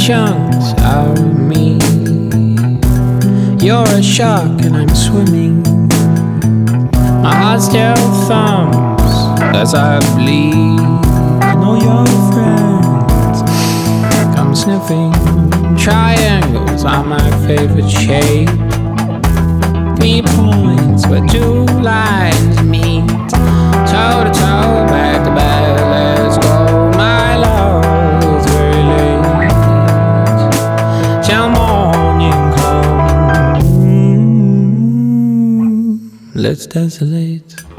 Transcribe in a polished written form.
chunks out of me. You're a shark and I'm swimming. My heart still thumps as I bleed. And all your friends come sniffing. Triangles are my favorite shape. 3 points where 2 lines meet. Toe to toe, back to back, let's go. My love is very late till morning comes. Let's desolate.